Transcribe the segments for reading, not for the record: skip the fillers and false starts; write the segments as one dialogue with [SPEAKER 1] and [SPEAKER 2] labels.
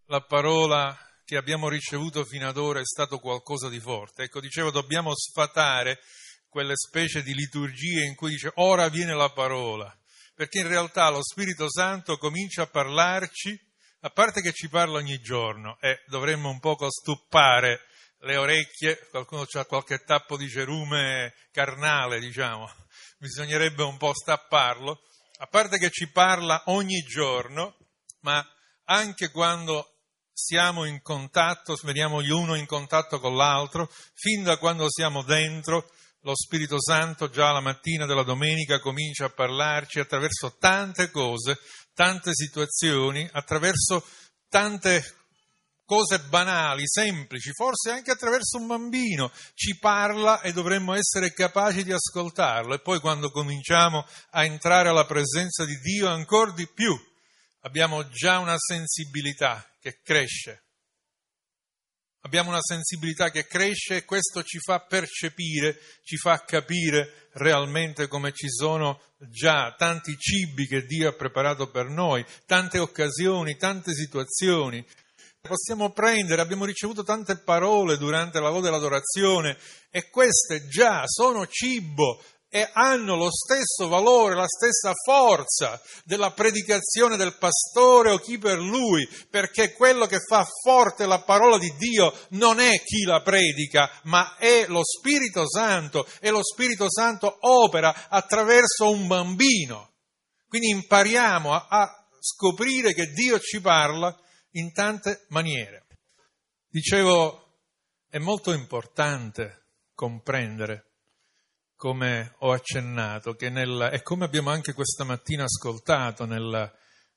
[SPEAKER 1] la parola che abbiamo ricevuto fino ad ora è stato qualcosa di forte. Ecco, dicevo, dobbiamo sfatare quelle specie di liturgie in cui dice ora viene la parola, perché in realtà lo Spirito Santo comincia a parlarci, a parte che ci parla ogni giorno, e dovremmo un poco stuppare le orecchie, qualcuno ha qualche tappo di cerume carnale, diciamo, bisognerebbe un po' stapparlo, a parte che ci parla ogni giorno, ma anche quando siamo in contatto, veniamo gli uno in contatto con l'altro, fin da quando siamo dentro, lo Spirito Santo già la mattina della domenica comincia a parlarci attraverso tante cose, tante situazioni, attraverso tante cose banali, semplici, forse anche attraverso un bambino, ci parla e dovremmo essere capaci di ascoltarlo. E poi quando cominciamo a entrare alla presenza di Dio ancora di più, abbiamo già una sensibilità che cresce. Abbiamo una sensibilità che cresce e questo ci fa percepire, ci fa capire realmente come ci sono già tanti cibi che Dio ha preparato per noi, tante occasioni, tante situazioni. Possiamo prendere, abbiamo ricevuto tante parole durante la lode dell'adorazione e queste già sono cibo e hanno lo stesso valore, la stessa forza della predicazione del pastore o chi per lui, perché quello che fa forte la parola di Dio non è chi la predica, ma è lo Spirito Santo, e lo Spirito Santo opera attraverso un bambino. Quindi impariamo a scoprire che Dio ci parla in tante maniere. Dicevo, è molto importante comprendere, come ho accennato, che e come abbiamo anche questa mattina ascoltato nella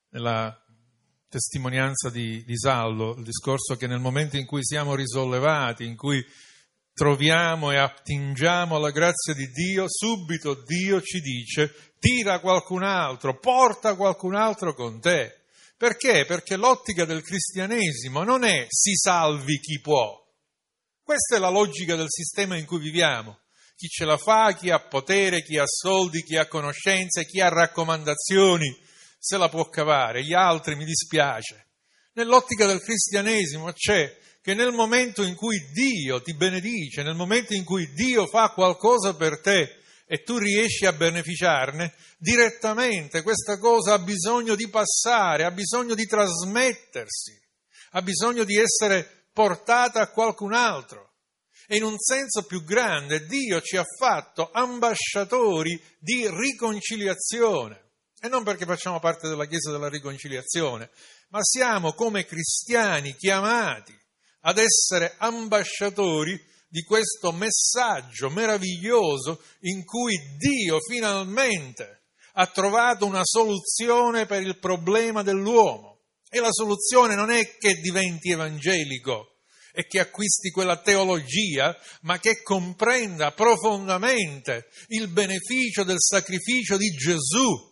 [SPEAKER 1] testimonianza di Salvo, il discorso che nel momento in cui siamo risollevati, in cui troviamo e attingiamo alla grazia di Dio, subito Dio ci dice tira qualcun altro, porta qualcun altro con te. Perché? Perché l'ottica del cristianesimo non è si salvi chi può. Questa è la logica del sistema in cui viviamo. Chi ce la fa, chi ha potere, chi ha soldi, chi ha conoscenze, chi ha raccomandazioni, se la può cavare, gli altri mi dispiace. Nell'ottica del cristianesimo c'è che nel momento in cui Dio ti benedice, nel momento in cui Dio fa qualcosa per te e tu riesci a beneficiarne, direttamente questa cosa ha bisogno di passare, ha bisogno di trasmettersi, ha bisogno di essere portata a qualcun altro. E in un senso più grande Dio ci ha fatto ambasciatori di riconciliazione. E non perché facciamo parte della Chiesa della riconciliazione, ma siamo come cristiani chiamati ad essere ambasciatori di questo messaggio meraviglioso in cui Dio finalmente ha trovato una soluzione per il problema dell'uomo. E la soluzione non è che diventi evangelico e che acquisti quella teologia, ma che comprenda profondamente il beneficio del sacrificio di Gesù.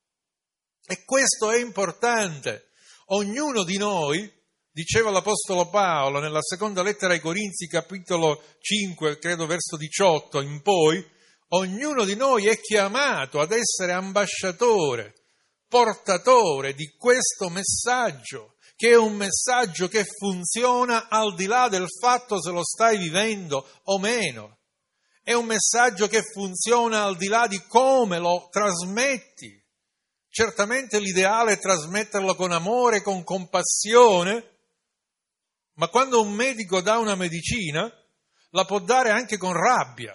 [SPEAKER 1] E questo è importante. Ognuno di noi, diceva l'Apostolo Paolo nella seconda lettera ai Corinzi, capitolo 5, credo verso 18 in poi, ognuno di noi è chiamato ad essere ambasciatore, portatore di questo messaggio, che è un messaggio che funziona al di là del fatto se lo stai vivendo o meno. È un messaggio che funziona al di là di come lo trasmetti. Certamente l'ideale è trasmetterlo con amore, con compassione, ma quando un medico dà una medicina, la può dare anche con rabbia.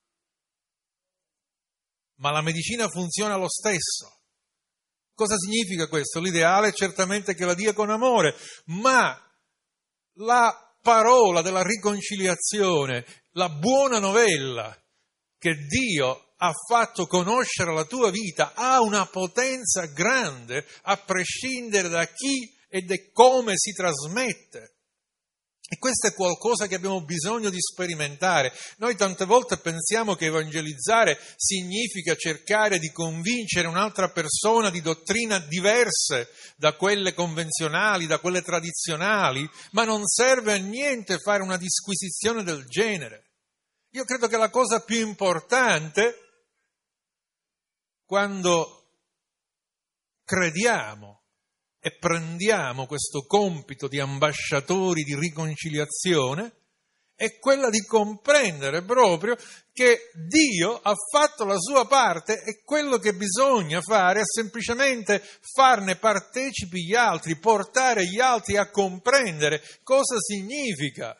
[SPEAKER 1] Ma la medicina funziona lo stesso. Cosa significa questo? L'ideale è certamente che la dia con amore, ma la parola della riconciliazione, la buona novella che Dio ha fatto conoscere alla tua vita, ha una potenza grande a prescindere da chi e da come si trasmette. E questo è qualcosa che abbiamo bisogno di sperimentare. Noi tante volte pensiamo che evangelizzare significa cercare di convincere un'altra persona di dottrine diverse da quelle convenzionali, da quelle tradizionali, ma non serve a niente fare una disquisizione del genere. Io credo che la cosa più importante, quando crediamo e prendiamo questo compito di ambasciatori di riconciliazione è quella di comprendere proprio che Dio ha fatto la sua parte e quello che bisogna fare è semplicemente farne partecipi gli altri, portare gli altri a comprendere cosa significa.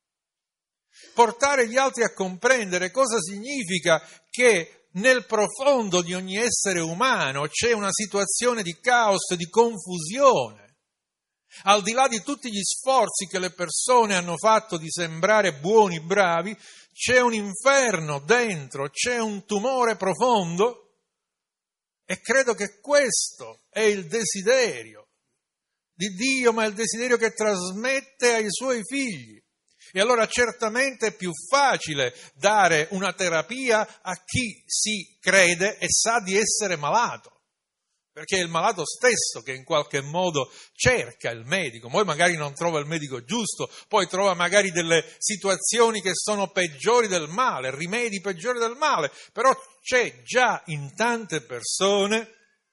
[SPEAKER 1] Portare gli altri a comprendere cosa significa che nel profondo di ogni essere umano c'è una situazione di caos e di confusione. Al di là di tutti gli sforzi che le persone hanno fatto di sembrare buoni, bravi, c'è un inferno dentro, c'è un tumore profondo e credo che questo è il desiderio di Dio, ma è il desiderio che trasmette ai suoi figli. E allora certamente è più facile dare una terapia a chi si crede e sa di essere malato. Perché è il malato stesso che in qualche modo cerca il medico, poi magari non trova il medico giusto, poi trova magari delle situazioni che sono peggiori del male, rimedi peggiori del male, però c'è già in tante persone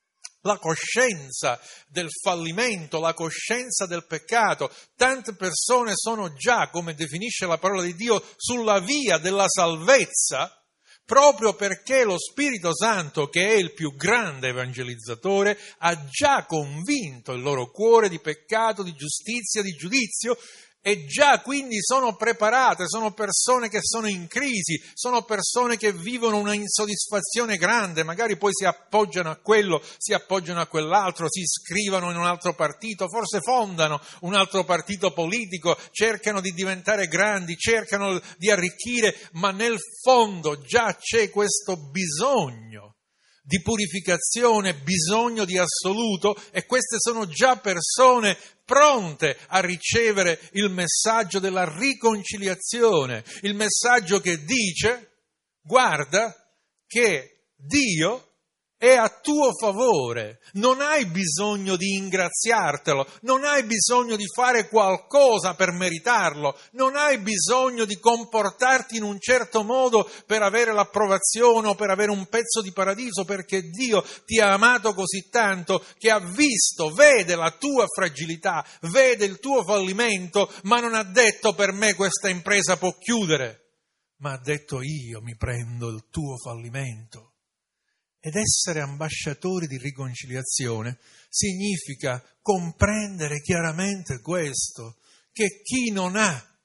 [SPEAKER 1] la coscienza del fallimento, la coscienza del peccato. Tante persone sono già, come definisce la parola di Dio, sulla via della salvezza, proprio perché lo Spirito Santo, che è il più grande evangelizzatore, ha già convinto il loro cuore di peccato, di giustizia, di giudizio, e già quindi sono preparate, sono persone che sono in crisi, sono persone che vivono una insoddisfazione grande, magari poi si appoggiano a quello, si appoggiano a quell'altro, si iscrivono in un altro partito, forse fondano un altro partito politico, cercano di diventare grandi, cercano di arricchire, ma nel fondo già c'è questo bisogno di purificazione, bisogno di assoluto, e queste sono già persone pronte a ricevere il messaggio della riconciliazione, il messaggio che dice: guarda che Dio è a tuo favore, non hai bisogno di ingraziartelo, non hai bisogno di fare qualcosa per meritarlo, non hai bisogno di comportarti in un certo modo per avere l'approvazione o per avere un pezzo di paradiso, perché Dio ti ha amato così tanto che ha visto, vede la tua fragilità, vede il tuo fallimento, ma non ha detto: per me questa impresa può chiudere, ma ha detto: io mi prendo il tuo fallimento. Ed essere ambasciatori di riconciliazione significa comprendere chiaramente questo, che chi non ha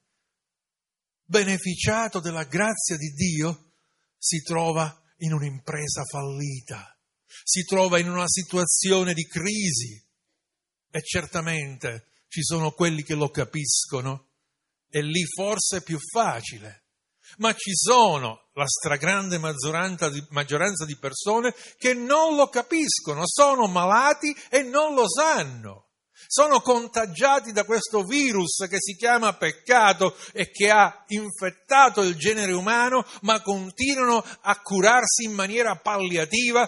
[SPEAKER 1] beneficiato della grazia di Dio si trova in un'impresa fallita, si trova in una situazione di crisi, e certamente ci sono quelli che lo capiscono e lì forse è più facile. Ma ci sono la stragrande maggioranza di persone che non lo capiscono, sono malati e non lo sanno. Sono contagiati da questo virus che si chiama peccato e che ha infettato il genere umano, ma continuano a curarsi in maniera palliativa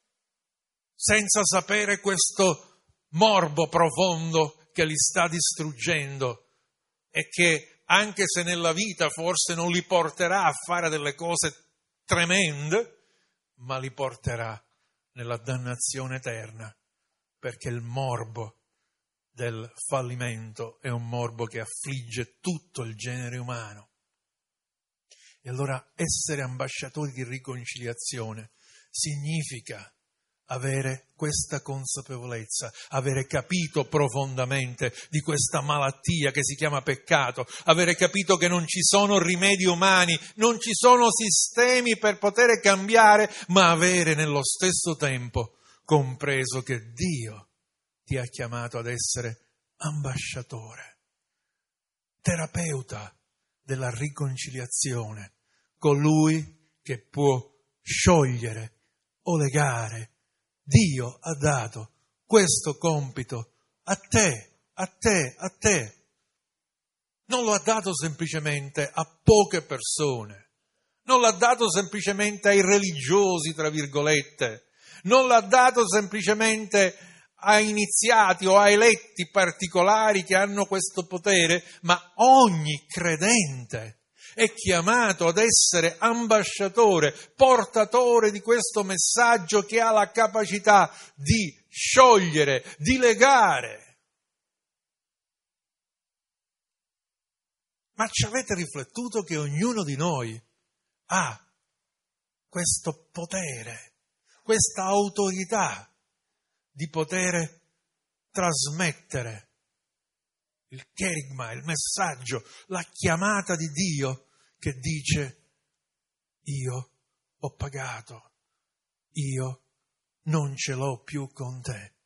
[SPEAKER 1] senza sapere questo morbo profondo che li sta distruggendo e che, anche se nella vita forse non li porterà a fare delle cose tremende, ma li porterà nella dannazione eterna, perché il morbo del fallimento è un morbo che affligge tutto il genere umano. E allora essere ambasciatori di riconciliazione significa avere questa consapevolezza, avere capito profondamente di questa malattia che si chiama peccato, avere capito che non ci sono rimedi umani, non ci sono sistemi per poter cambiare, ma avere nello stesso tempo compreso che Dio ti ha chiamato ad essere ambasciatore, terapeuta della riconciliazione, colui che può sciogliere o legare. Dio ha dato questo compito a te, a te, a te. Non lo ha dato semplicemente a poche persone, non l'ha dato semplicemente ai religiosi, tra virgolette, non l'ha dato semplicemente a iniziati o a eletti particolari che hanno questo potere, ma ogni credente è chiamato ad essere ambasciatore, portatore di questo messaggio che ha la capacità di sciogliere, di legare. Ma ci avete riflettuto che ognuno di noi ha questo potere, questa autorità di poter trasmettere il cherigma, il messaggio, la chiamata di Dio che dice: io ho pagato, io non ce l'ho più con te.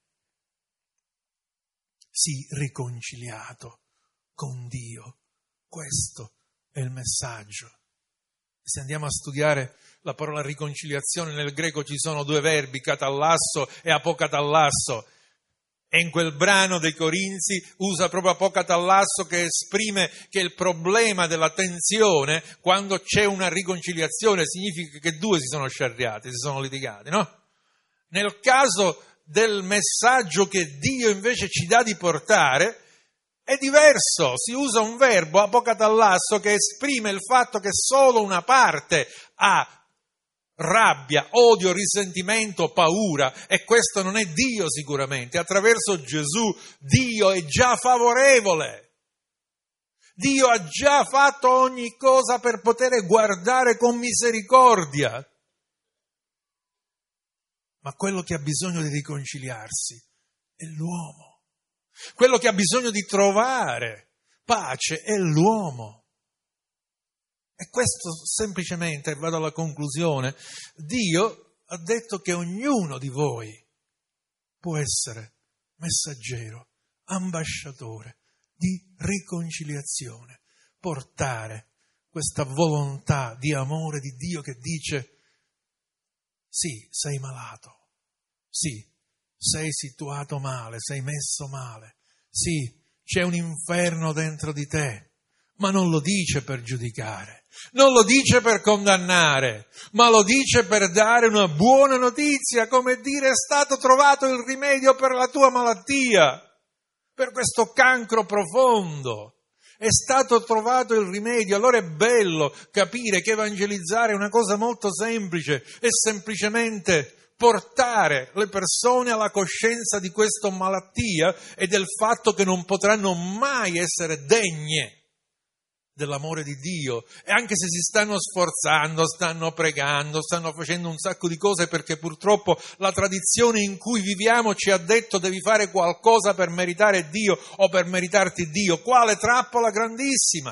[SPEAKER 1] Sii riconciliato con Dio. Questo è il messaggio. Se andiamo a studiare la parola riconciliazione, nel greco ci sono due verbi, katallasso e apokatallasso. E in quel brano dei Corinzi usa proprio apokatallasso, che esprime che il problema della tensione, quando c'è una riconciliazione, significa che due si sono sciarriati, si sono litigati, no? Nel caso del messaggio che Dio invece ci dà di portare, è diverso, si usa un verbo, apokatallasso, che esprime il fatto che solo una parte ha rabbia, odio, risentimento, paura, e questo non è Dio sicuramente. Attraverso Gesù Dio è già favorevole. Dio ha già fatto ogni cosa per poter guardare con misericordia. Ma quello che ha bisogno di riconciliarsi è l'uomo. Quello che ha bisogno di trovare pace è l'uomo. E questo semplicemente, vado alla conclusione, Dio ha detto che ognuno di voi può essere messaggero, ambasciatore di riconciliazione, portare questa volontà di amore di Dio che dice: sì, sei malato, sì, sei situato male, sei messo male, sì, c'è un inferno dentro di te, ma non lo dice per giudicare, non lo dice per condannare, ma lo dice per dare una buona notizia, come dire: è stato trovato il rimedio per la tua malattia, per questo cancro profondo. È stato trovato il rimedio. Allora è bello capire che evangelizzare è una cosa molto semplice, è semplicemente portare le persone alla coscienza di questa malattia e del fatto che non potranno mai essere degne dell'amore di Dio, e anche se si stanno sforzando, stanno pregando, stanno facendo un sacco di cose, perché purtroppo la tradizione in cui viviamo ci ha detto: devi fare qualcosa per meritare Dio o per meritarti Dio. Quale trappola grandissima!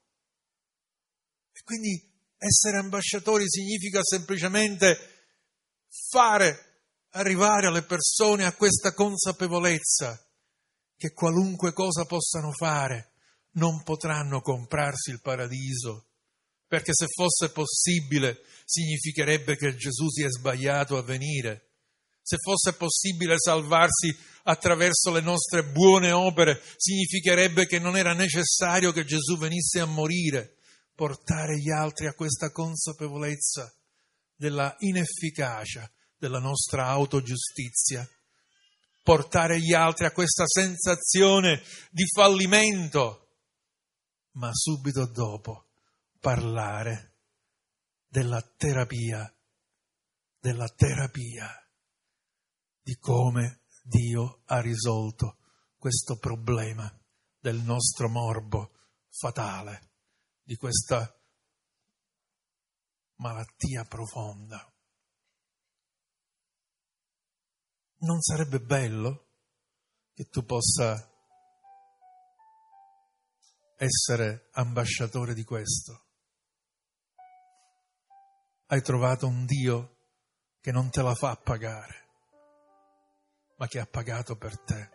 [SPEAKER 1] E quindi essere ambasciatori significa semplicemente fare arrivare alle persone a questa consapevolezza che qualunque cosa possano fare non potranno comprarsi il paradiso, perché se fosse possibile significherebbe che Gesù si è sbagliato a venire. Se fosse possibile salvarsi attraverso le nostre buone opere, significherebbe che non era necessario che Gesù venisse a morire. Portare gli altri a questa consapevolezza della inefficacia della nostra autogiustizia, portare gli altri a questa sensazione di fallimento, ma subito dopo parlare della terapia, di come Dio ha risolto questo problema del nostro morbo fatale, di questa malattia profonda. Non sarebbe bello che tu possa essere ambasciatore di questo? Hai trovato un Dio che non te la fa pagare, ma che ha pagato per te.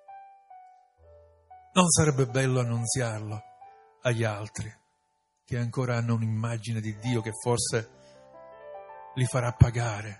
[SPEAKER 1] Non sarebbe bello annunziarlo agli altri che ancora hanno un'immagine di Dio che forse li farà pagare,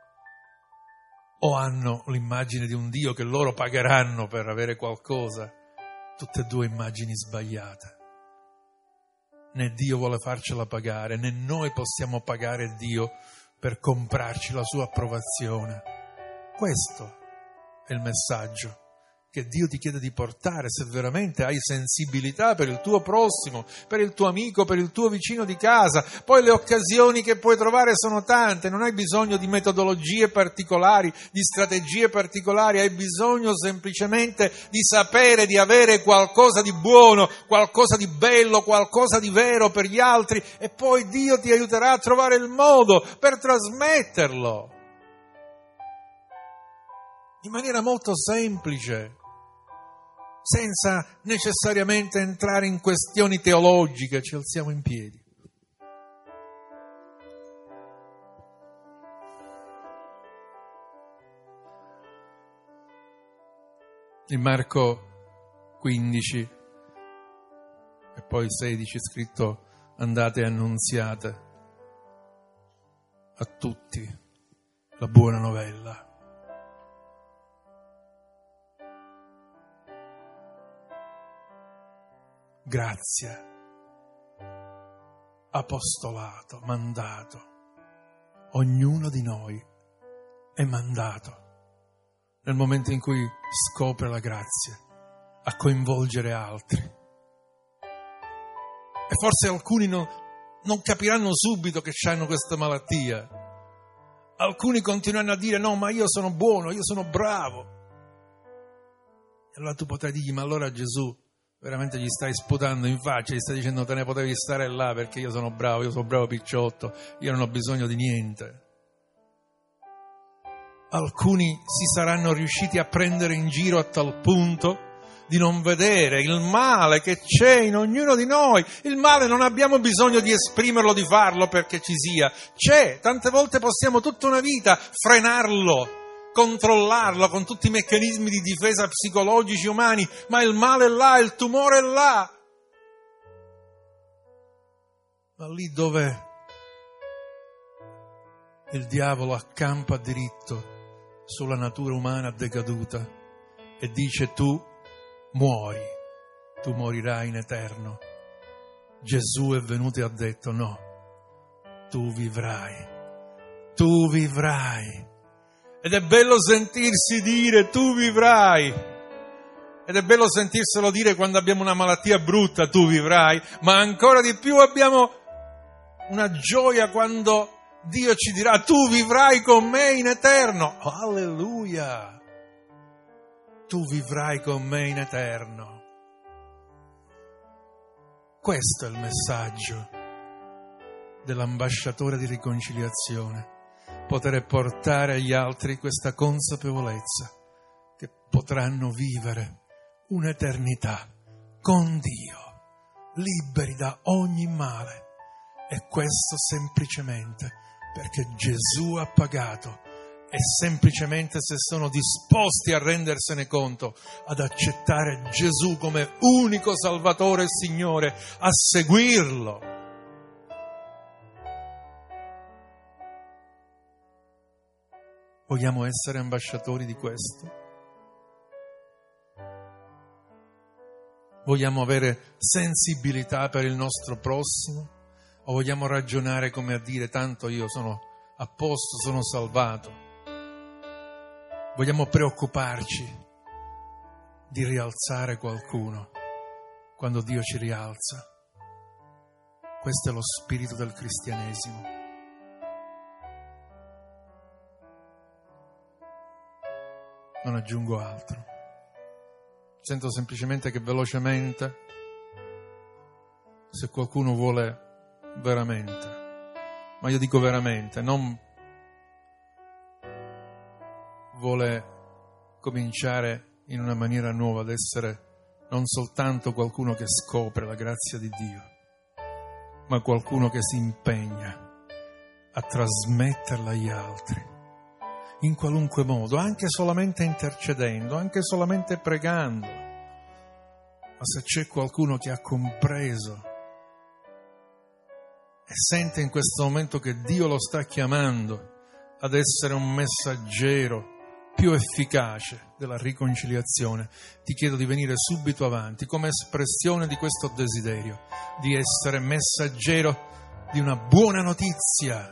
[SPEAKER 1] o hanno l'immagine di un Dio che loro pagheranno per avere qualcosa? Tutte e due immagini sbagliate. Né Dio vuole farcela pagare, né noi possiamo pagare Dio per comprarci la sua approvazione. Questo è il messaggio che Dio ti chiede di portare, se veramente hai sensibilità per il tuo prossimo, per il tuo amico, per il tuo vicino di casa. Poi le occasioni che puoi trovare sono tante, non hai bisogno di metodologie particolari, di strategie particolari, hai bisogno semplicemente di sapere di avere qualcosa di buono, qualcosa di bello, qualcosa di vero per gli altri, e poi Dio ti aiuterà a trovare il modo per trasmetterlo in maniera molto semplice, senza necessariamente entrare in questioni teologiche. Ci alziamo in piedi. In Marco 15 e poi 16 è scritto: andate e annunziate a tutti la buona novella. Grazia, apostolato, mandato. Ognuno di noi è mandato, nel momento in cui scopre la grazia, a coinvolgere altri. E forse alcuni non capiranno subito che hanno questa malattia. Alcuni continueranno a dire: no, ma io sono buono, io sono bravo. E allora tu potrai dirgli: ma allora Gesù veramente gli stai sputando in faccia, gli stai dicendo: te ne potevi stare là perché io sono bravo picciotto, io non ho bisogno di niente. Alcuni si saranno riusciti a prendere in giro a tal punto di non vedere il male che c'è in ognuno di noi. Il male non abbiamo bisogno di esprimerlo, di farlo perché ci sia. C'è, tante volte possiamo tutta una vita frenarlo, controllarlo con tutti i meccanismi di difesa psicologici umani, ma il male è là, il tumore è là. Ma lì dove il diavolo accampa diritto sulla natura umana decaduta e dice: tu muori, tu morirai in eterno. Gesù è venuto e ha detto: no, tu vivrai, tu vivrai. Ed è bello sentirsi dire: tu vivrai. Ed è bello sentirselo dire quando abbiamo una malattia brutta: tu vivrai. Ma ancora di più abbiamo una gioia quando Dio ci dirà: tu vivrai con me in eterno. Oh, alleluia! Tu vivrai con me in eterno. Questo è il messaggio dell'ambasciatore di riconciliazione. Poter portare agli altri questa consapevolezza che potranno vivere un'eternità con Dio, liberi da ogni male. E questo semplicemente perché Gesù ha pagato, e semplicemente se sono disposti a rendersene conto, ad accettare Gesù come unico Salvatore e Signore, a seguirlo. Vogliamo essere ambasciatori di questo? Vogliamo avere sensibilità per il nostro prossimo? O vogliamo ragionare come a dire: tanto io sono a posto, sono salvato? Vogliamo preoccuparci di rialzare qualcuno quando Dio ci rialza? Questo è lo spirito del cristianesimo. Non aggiungo altro. Sento semplicemente che velocemente, se qualcuno vuole veramente, ma io dico veramente, non vuole cominciare in una maniera nuova ad essere non soltanto qualcuno che scopre la grazia di Dio, ma qualcuno che si impegna a trasmetterla agli altri in qualunque modo, anche solamente intercedendo, anche solamente pregando. Ma se c'è qualcuno che ha compreso e sente in questo momento che Dio lo sta chiamando ad essere un messaggero più efficace della riconciliazione, ti chiedo di venire subito avanti come espressione di questo desiderio, di essere messaggero di una buona notizia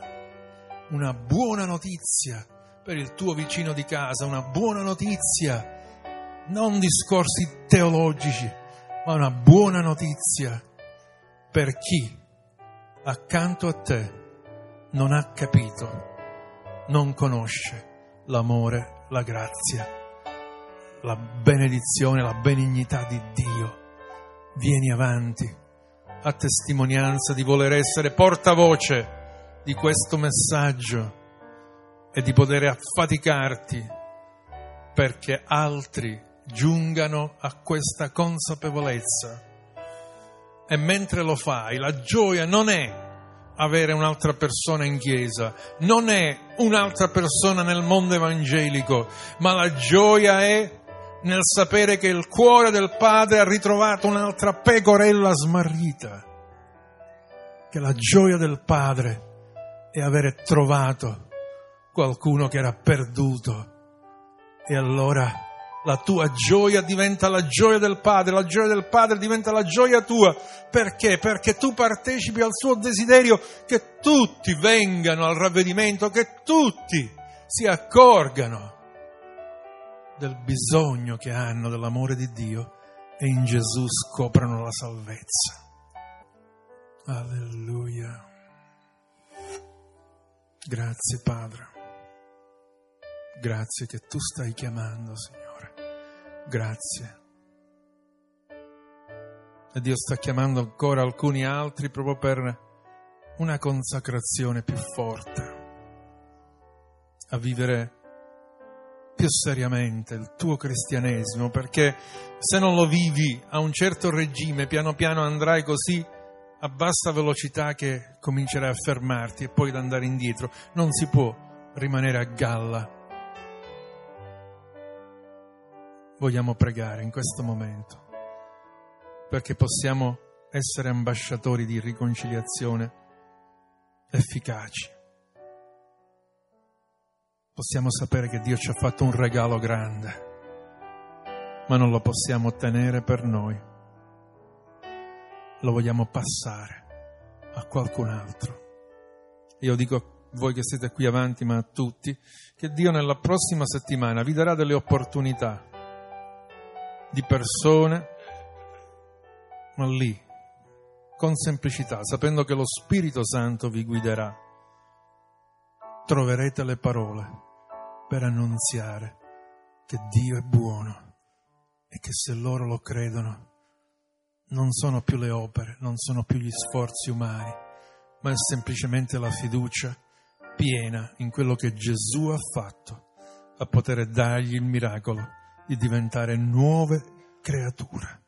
[SPEAKER 1] per il tuo vicino di casa, una buona notizia non discorsi teologici, ma una buona notizia per chi accanto a te non ha capito, non conosce l'amore, la grazia, la benedizione, la benignità di Dio. Vieni avanti a testimonianza di voler essere portavoce di questo messaggio e di poter affaticarti perché altri giungano a questa consapevolezza. E mentre lo fai, la gioia non è avere un'altra persona in chiesa, non è un'altra persona nel mondo evangelico, ma la gioia è nel sapere che il cuore del Padre ha ritrovato un'altra pecorella smarrita, che la gioia del Padre è avere trovato qualcuno che era perduto, e allora la tua gioia diventa la gioia del Padre, la gioia del Padre diventa la gioia tua. Perché? Perché tu partecipi al suo desiderio che tutti vengano al ravvedimento, che tutti si accorgano del bisogno che hanno dell'amore di Dio e in Gesù scoprano la salvezza. Alleluia. Grazie Padre. Grazie che tu stai chiamando, Signore. Grazie. E Dio sta chiamando ancora alcuni altri proprio per una consacrazione più forte, a vivere più seriamente il tuo cristianesimo, perché se non lo vivi a un certo regime, piano piano andrai così a bassa velocità che comincerai a fermarti e poi ad andare indietro. Non si può rimanere a galla. Vogliamo pregare in questo momento perché possiamo essere ambasciatori di riconciliazione efficaci. Possiamo sapere che Dio ci ha fatto un regalo grande, ma non lo possiamo ottenere per noi. Lo vogliamo passare a qualcun altro. Io dico a voi che siete qui avanti, ma a tutti, che Dio nella prossima settimana vi darà delle opportunità di persone, ma lì, con semplicità, sapendo che lo Spirito Santo vi guiderà, troverete le parole per annunziare che Dio è buono e che se loro lo credono non sono più le opere, non sono più gli sforzi umani, ma è semplicemente la fiducia piena in quello che Gesù ha fatto a poter dargli il miracolo di diventare nuove creature.